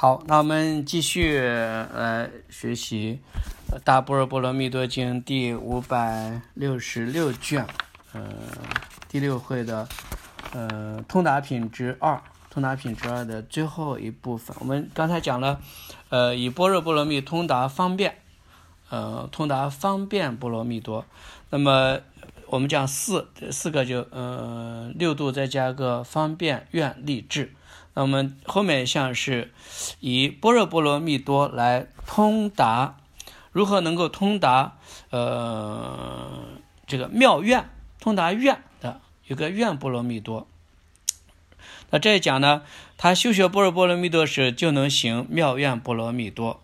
好，那我们继续学习大般若波罗蜜多经第566卷，第6会的通达品之2，通达品之2的最后一部分。我们刚才讲了，以般若波罗蜜通达方便，通达方便波罗蜜多。那么我们讲四个就六度再加个方便愿力智。那我们后面像是以般若波罗蜜多来通达，如何能够通达这个妙愿，通达愿的有个愿波罗蜜多。那这一讲呢，他修学般若波罗蜜多时就能行妙愿波罗蜜多。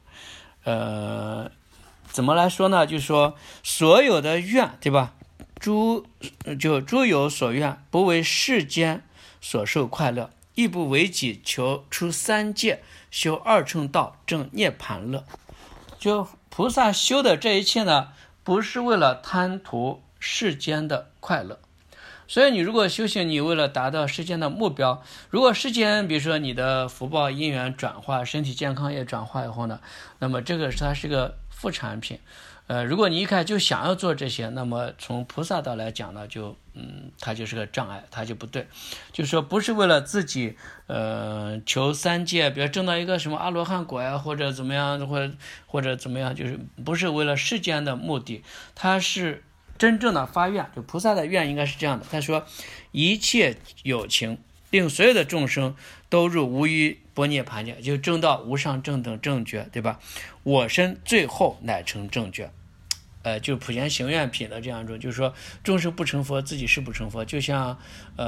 怎么来说呢？就是说所有的愿，对吧？诸有所愿，不为世间所受快乐，亦不为己求出三界，修二乘道，证涅盘乐。就菩萨修的这一切呢，不是为了贪图世间的快乐。所以你如果修行，你为了达到世间的目标，如果世间比如说你的福报因缘转化，身体健康也转化以后呢，那么这个它是个副产品。如果你一开始就想要做这些，那么从菩萨道来讲呢，它就是个障碍，它就不对。就是说不是为了自己求三界，比如证到一个什么阿罗汉果呀，或者怎么样，或者怎么样，就是不是为了世间的目的，它是真正的发愿。就菩萨的愿应该是这样的，他说一切有情，令所有的众生都入无余般涅盘界，就证到无上正等正觉，对吧？我身最后乃成正觉。就普贤行愿品的这样一种，就是说众生不成佛，自己是不成佛，就像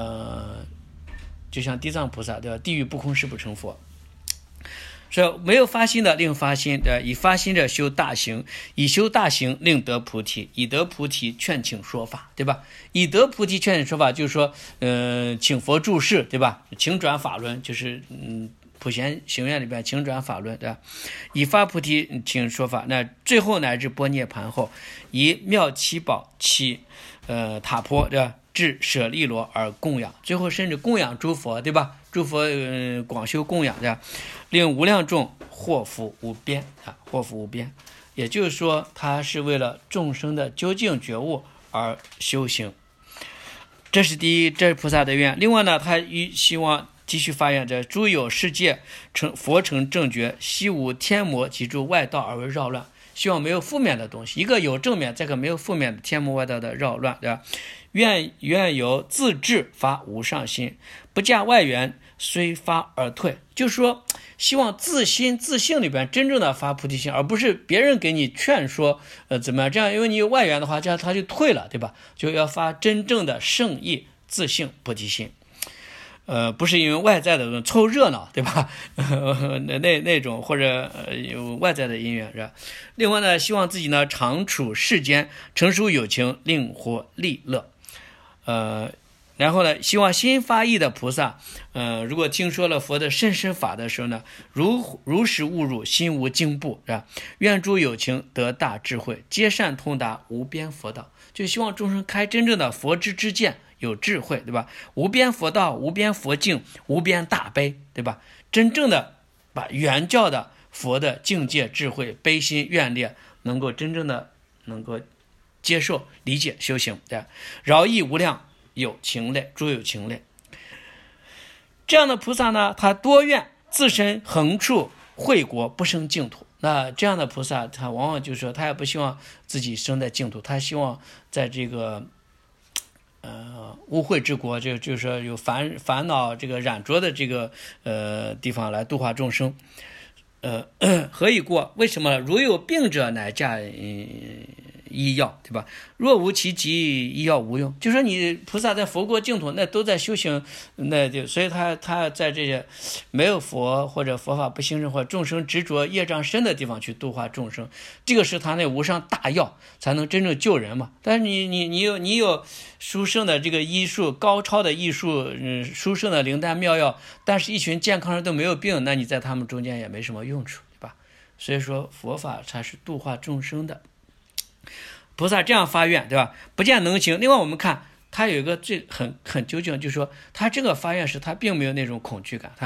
地藏菩萨，对吧？地狱不空誓不成佛。说没有发心的令发心，以发心者修大行，以修大行令得菩提，以得菩提劝请说法，对吧？以得菩提劝请说法，就是说请佛注释，对吧？请转法轮，就是普贤行愿里边请转法轮，对吧？以发菩提请说法，那最后乃至般涅盘后，以妙七宝起塔婆，对吧？至舍利罗而供养，最后甚至供养诸佛，对吧？诸佛广修供养，对吧？令无量众获福无边啊，获福无边。也就是说，他是为了众生的究竟觉悟而修行。这是第一，这是菩萨的愿。另外呢，他希望继续发愿者，诸有世界佛成正觉，悉无天魔及诸外道而为扰乱。希望没有负面的东西，一个有正面，再一个没有负面的天魔外道的扰乱，对吧？愿由自治发无上心，不驾外缘，虽发而退。就是说希望自心自性里边真正的发菩提心，而不是别人给你劝说怎么样，这样因为你有外缘的话，这样他就退了，对吧？就要发真正的圣意自性菩提心。不是因为外在的凑热闹，对吧？那种或者有外在的因缘，是吧？另外呢，希望自己呢常处世间，成熟有情，令活利乐。然后呢，希望新发意的菩萨，如果听说了佛的甚深法的时候呢，如实悟入，心无惊怖，是吧？愿诸有情得大智慧，皆善通达无边佛道。就希望众生开真正的佛知之见，有智慧，对吧？无边佛道，无边佛境，无边大悲，对吧？真正的把原教的佛的境界、智慧、悲心、愿力，能够真正的能够接受、理解、修行，对吧？饶益无量有情类，诸有情类。这样的菩萨呢，他多愿自身横处惠国，不生净土。那这样的菩萨，他往往就是说，他也不希望自己生在净土，他希望在这个污秽之国，就是说有烦恼这个染浊的这个地方来度化众生。何以过？为什么？如有病者，乃驾医药，对吧？若无其疾，医药无用。就说你菩萨在佛国净土，那都在修行，那就所以他在这些没有佛或者佛法不兴盛或者众生执着业障深的地方去度化众生，这个是他那无上大药，才能真正救人嘛。但是你有殊胜的这个医术，高超的医术，殊胜的灵丹妙药，但是一群健康人都没有病，那你在他们中间也没什么用处，对吧？所以说佛法才是度化众生的。菩萨这样发愿，对吧？不见能行。另外我们看他有一个很究竟，就是说他这个发愿是他并没有那种恐惧感，他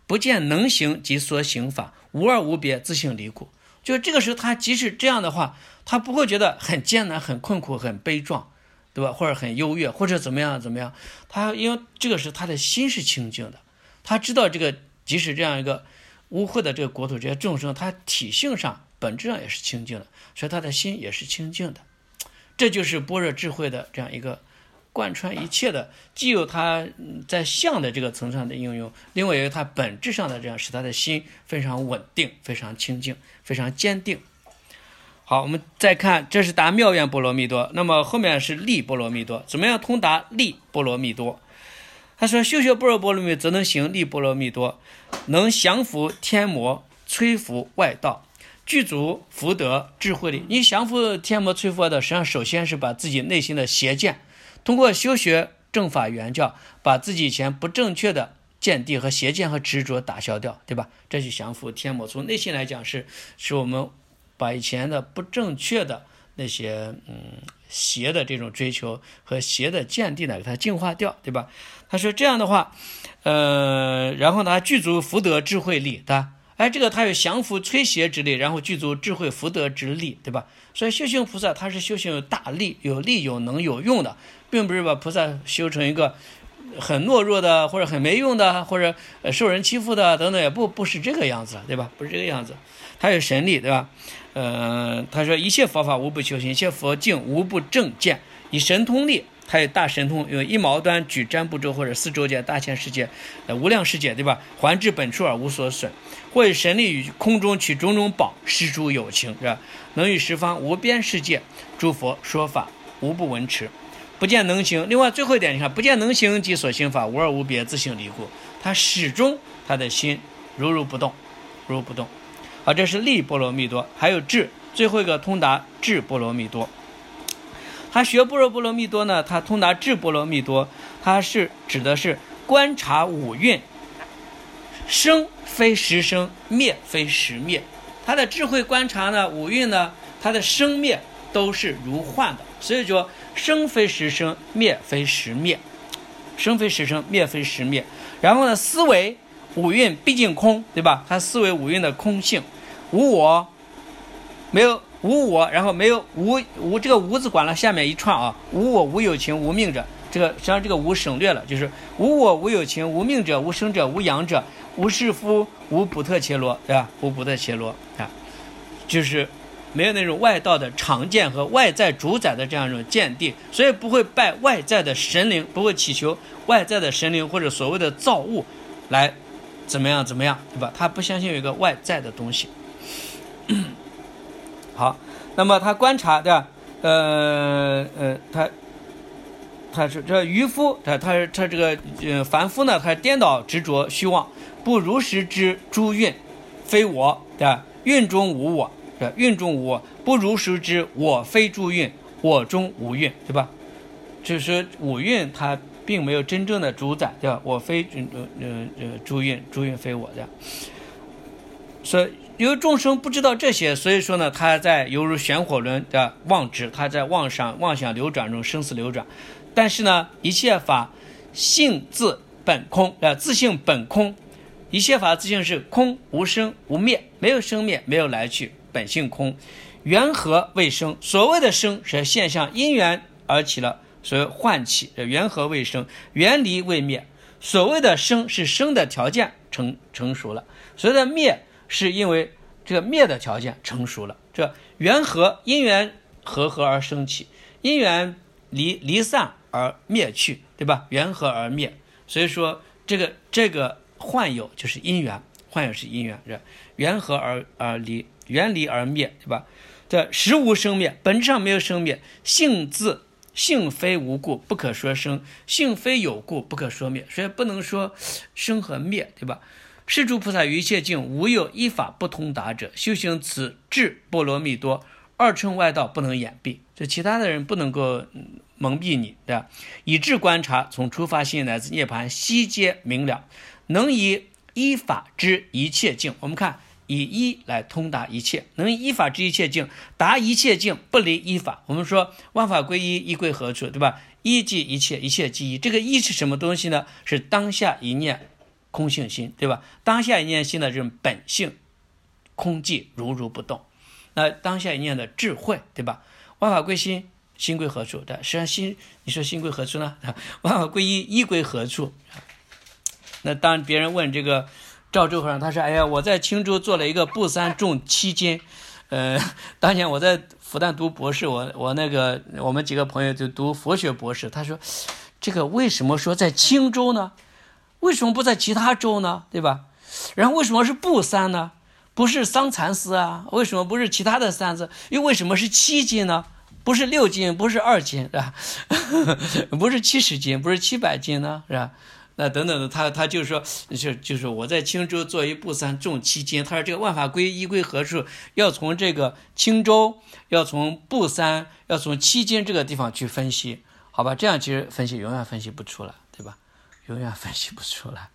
不见能行即所行法，无二无别，自性离故。就这个时候，他即使这样的话，他不会觉得很艰难、很困苦、很悲壮，对吧？或者很优越，或者怎么样怎么样。他因为这个时候他的心是清净的，他知道这个即使这样一个污秽的这个国土这些众生，他体性上本质上也是清净的，所以他的心也是清净的。这就是般若智慧的这样一个贯穿一切的，既有它在相的这个层上的应用，另外也有它本质上的这样使他的心非常稳定、非常清净、非常坚定。好，我们再看，这是达妙愿波罗蜜多，那么后面是利波罗蜜多，怎么样通达利波罗蜜多？他说修学般若波罗蜜则能行利波罗蜜多，能降伏天魔，摧伏外道，具足福德智慧力。你降服天魔摧伏外道，实际上首先是把自己内心的邪见通过修学正法圆教，把自己以前不正确的见地和邪见和执着打消掉，对吧？这就降服天魔。从内心来讲是我们把以前的不正确的那些邪的这种追求和邪的见地呢给它净化掉，对吧？他说这样的话然后呢具足福德智慧力，对吧？这个他有降服摧邪之力，然后具足智慧福德之力，对吧？所以修行菩萨他是修行有大力、有力、有能、有用的，并不是把菩萨修成一个很懦弱的，或者很没用的，或者受人欺负的等等，也不是这个样子，对吧？不是这个样子，他有神力，对吧？他说一切佛法无不修行，一切佛境无不正见，以神通力。他有大神通，有一毛端举瞻部洲或者四周界大千世界无量世界，对吧？还至本处而无所损，或以神力与空中取种种宝，施诸有情，是吧？能与十方无边世界诸佛说法，无不闻持，不见能行。另外最后一点，你看，不见能行即所行法，无二无别，自性离故。他始终他的心如不动，如不动。好，这是利波罗蜜多。还有智，最后一个通达智波罗蜜多。他学般若波罗蜜多呢，他通达智波罗蜜多，他是指的是观察五蕴，生非实生，灭非实灭。他的智慧观察呢，五蕴呢，他的生灭都是如幻的，所以说生非实生，灭非实灭，生非实生，灭非实灭。然后呢，思维五蕴毕竟空，对吧？他思维五蕴的空性，无我，没有。无我，然后没有无这个无字管了下面一串啊，无我无有情无命者，这个实际上这个无省略了，就是无我无有情无命者无生者无养者无士夫无补特伽罗，对吧？无补特伽罗啊，就是没有那种外道的常见和外在主宰的这样一种见地，所以不会拜外在的神灵，不会祈求外在的神灵或者所谓的造物来怎么样怎么样，对吧？他不相信有一个外在的东西。好，那么他观察，对吧？他是这渔夫，他这个凡夫呢，他颠倒执着虚妄，不如实之诸蕴非我，对吧？蕴中无我，对吧？蕴中无我，不如实之我非诸蕴，我中无蕴，对吧？就是五蕴它并没有真正的主宰，对吧？我非诸蕴，诸蕴非我，的。所以由于众生不知道这些，所以说呢，他在犹如旋火轮的妄执，他在妄想流转中生死流转。但是呢，一切法性自本空，自性本空，一切法自性是空，无生无灭，没有生灭，没有来去，本性空，缘合未生。所谓的生是现象因缘而起了，所谓唤起，缘合未生，缘离未灭。所谓的生是生的条件成熟了，所谓的灭是因为这个灭的条件成熟了。这缘合，因缘合而生起，因缘离散而灭去，对吧？缘合而灭，所以说这个幻有就是因缘，幻有是因缘，缘合而离，缘离而灭，对吧？这实无生灭，本质上没有生灭。性非无故不可说生，性非有故不可说灭，所以不能说生和灭，对吧？是诸菩萨于一切境无有一法不通达者，修行此智波罗蜜多，二乘外道不能掩蔽，就其他的人不能够蒙蔽你，对吧？以智观察，从初发心乃至涅槃悉皆明了，能以依法知一切境。我们看以一来通达一切，能以依法知一切境，达一切境不离依法。我们说万法归一，一归何处，对吧？一即一切，一切即一。这个一是什么东西呢？是当下一念空性心，对吧？当下一念心的这种本性空寂如如不动，那当下一念的智慧，对吧？万法归心，心归何处？实际上心，你说心归何处呢？万法归一，一归何处？那当别人问这个赵州和尚，他说：“哎呀，我在青州做了一个布三重7斤。当年我在复旦读博士，我们几个朋友就读佛学博士。他说，这个为什么说在青州呢？为什么不在其他州呢？对吧？然后为什么是布三呢？不是桑蚕丝啊？为什么不是其他的三丝？又为什么是7斤呢？不是6斤，不是2斤，是吧？不是70斤，不是700斤呢，是吧？”那等等的，他就说，就是我在青州做一布三重7斤。他说这个万法归一归何处？要从这个青州，要从布三，要从7斤这个地方去分析，好吧？这样其实分析永远分析不出来，对吧？永远分析不出来。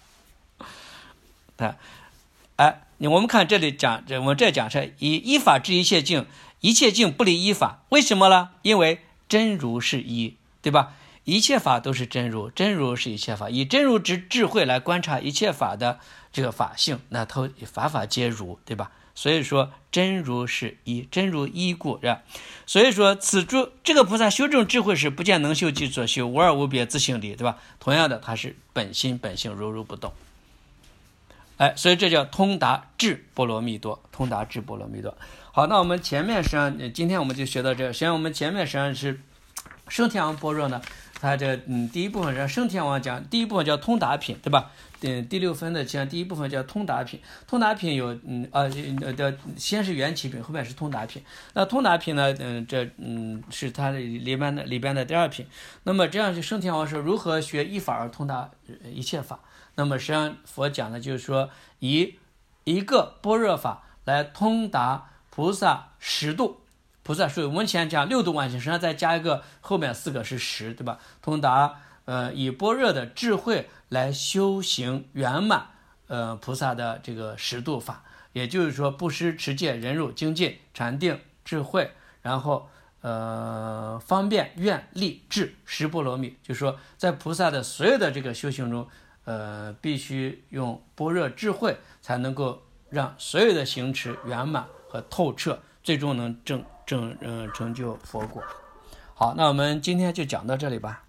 我们看这里讲，我们这讲是依法治一切境，一切境不离依法。为什么呢？因为真如是一，对吧？一切法都是真如，真如是一切法，以真如之智慧来观察一切法的这个法性，那都法法皆如，对吧？所以说真如是一，真如一故，是吧？所以说这个菩萨修这种智慧是不见能修即所修，无二无别自性离，对吧？同样的，它是本心本性如如不动。所以这叫通达智波罗蜜多，通达智波罗蜜多。好，那我们前面实际上今天我们就学到这，实际上我们前面实际上是升天王般若呢，它这第一部分是升天王讲，第一部分叫通达品，对吧？第6分的讲第一部分叫通达品，通达品有先是缘起品，后面是通达品。那通达品呢，是它里边的第2品。那么这样就升天王说如何学一法而通达一切法？那么实际上佛讲的就是说，以一个般若法来通达菩萨10度。菩萨是我们前讲6度万行，实际上再加一个后面4个是10，对吧？通达以般若的智慧来修行圆满菩萨的这个10度法，也就是说布施、持戒、忍辱、精进、禅定、智慧，然后方便、愿、力、智10波罗蜜，就是说在菩萨的所有的这个修行中，必须用般若智慧才能够让所有的行持圆满和透彻，最终能成就佛果。好，那我们今天就讲到这里吧。